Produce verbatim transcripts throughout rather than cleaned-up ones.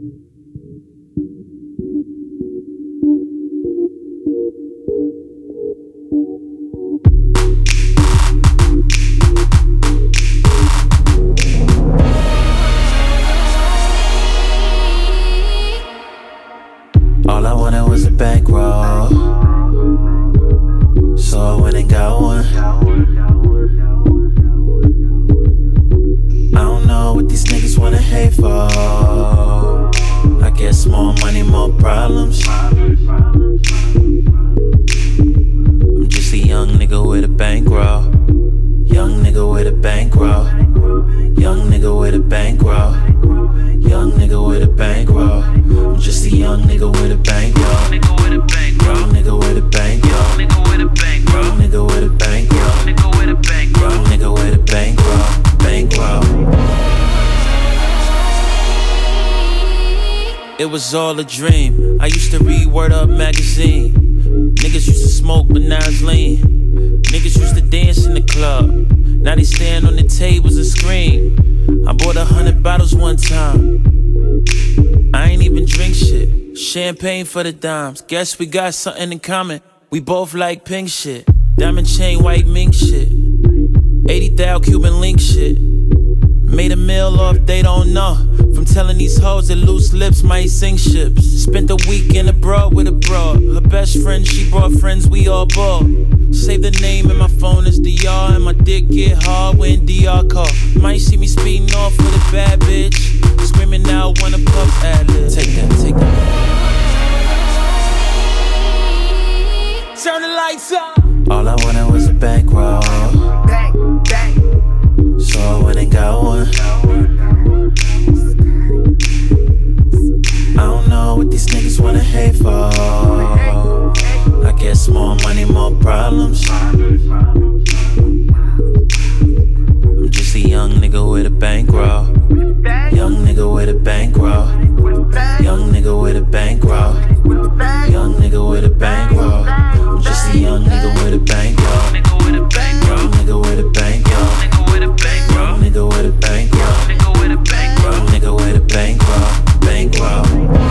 All I wanted was a bankroll, so I went and got one. I don't know what these niggas wanna hate for. I guess more money, more problems. I'm just a young nigga with a bankroll. Young nigga with a bankroll. Young nigga with a bankroll. Young nigga with a bankroll. I'm just a young nigga with a bankroll. Young nigga with a bankroll. Young nigga with a bankroll. Nigga with a bankroll. Young nigga with a bankroll. Nigga with a bankroll. Young nigga with a bankroll. Bankroll. It was all a dream. I used to read Word Up magazine. Niggas used to smoke, but now it's lean. Niggas used to dance in the club. Now they stand on the tables and scream. I bought a hundred bottles one time. I ain't even drink shit. Champagne for the dimes. Guess we got something in common. We both like pink shit. Diamond chain, white mink shit. eighty thousand Cuban link shit. Made a meal off, they don't know. From telling these hoes that loose lips might sink ships. Spent a week in abroad with a broad. Her best friend, she brought friends, we all bought. Save the name in my phone as D R. And my dick get hard when D R call. Might see me speeding off with a bad bitch. Screaming out when a puff ad-lib. Take that, take that. Turn the lights up. All I wanted was a bankroll, so I went and got one. I don't know what these niggas wanna hate for. I guess more money, more problems. I'm just a young nigga with a bankroll. Young nigga with a bankroll. Young nigga with a bankroll. Young nigga with a bankroll. I'm just a young nigga with a bankroll. Young nigga with a bankroll. Young nigga with a bankroll. Young nigga with a bankroll. Nigga with a bankroll. Nigga with a bankroll. Bankroll.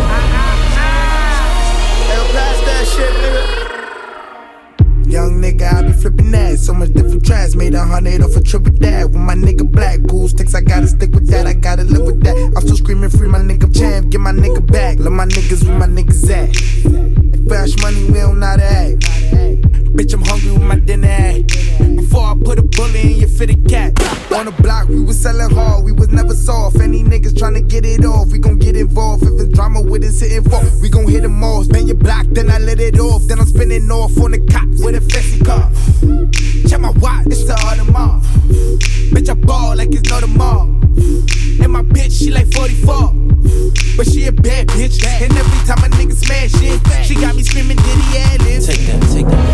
Hey, pass that shit, nigga. Young nigga, I be flipping that. So much different tracks. Made a hundred off a trip with that. With my nigga black. Pool sticks, I gotta stick with that. I gotta live with that. I'm still screaming free my nigga champ. Get my nigga back. Love my niggas where my niggas at. Flash money, we don't know how to act. Bitch, I'm hungry with my dinner at. Before I put a bullet in your fitted cat. On the block, we was selling hard, we was never soft. Any niggas tryna get it off, we gon' get involved. If it's drama with us hitting for, we gon' hit them all. Spin your block, then I let it off. Then I'm spinning off on the cops with a fancy car. Check my watch, it's the Audemars. Bitch, I ball like it's no tomorrow. And my bitch, she like forty-four. But she a bad bitch. And every time a nigga smash it, she got me screaming Diddy ad-libs. Take that, take that.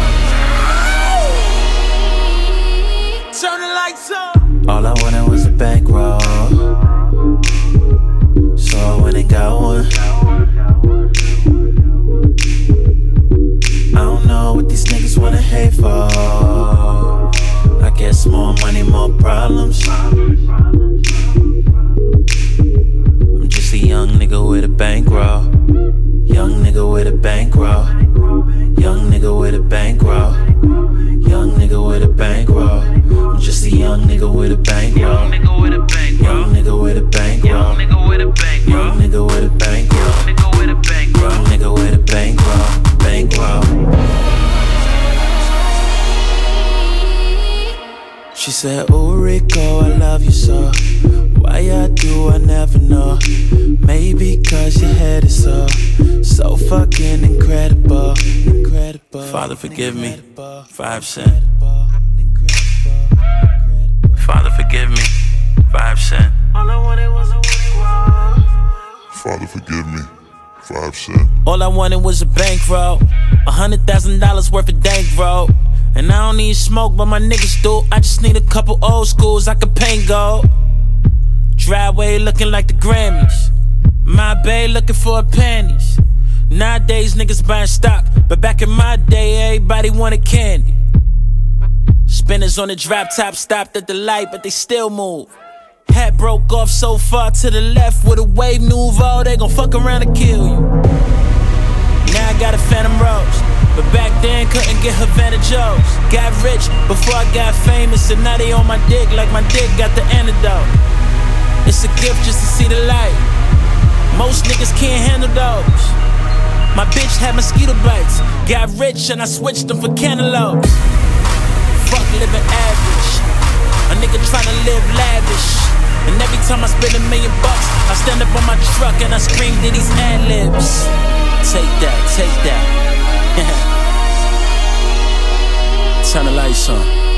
Turn the lights up. All I wanted was a bankroll, so I went and got one. I don't know what these niggas wanna hate for. I guess more money, more problems. I'm just a young nigga with a bankroll. Young nigga with a bankroll. Young nigga with a bankroll. Young nigga with a bankroll. I'm just a young nigga with a bankroll. Young nigga with a bankroll. Young nigga with a bankroll. Young nigga with a bankroll. Young nigga with a bankroll. Nigga with a bankroll. Young nigga with a bankroll. Bankroll. She said, "Ooh, Rico, I love you so. Why I do, I never know. Maybe cause your head is so, so fucking incredible, incredible. Father, forgive me, five cent. Father, forgive me, five cent. All I wanted was a bankroll. Father, forgive me, five cent. All I wanted was a bankroll, a hundred thousand dollars worth of dank roll. And I don't need smoke, but my niggas do. I just need a couple old schools I could paint gold. Driveway looking like the Grammys. My bae looking for her panties. Nowadays niggas buying stock, but back in my day everybody wanted candy. Spinners on the drop top stopped at the light, but they still move. Hat broke off so far to the left with a wave nouveau, they gon' fuck around and kill you. Now I got a Phantom Rose, but back then couldn't get Havana Joes. Got rich before I got famous, and now they on my dick like my dick got the antidote. It's a gift just to see the light. Most niggas can't handle those. My bitch had mosquito bites. Got rich and I switched them for cantaloupe. Fuck living average. A nigga tryna live lavish. And every time I spend a million bucks, I stand up on my truck and I scream Diddy's ad-libs. Take that, take that. Turn the lights on.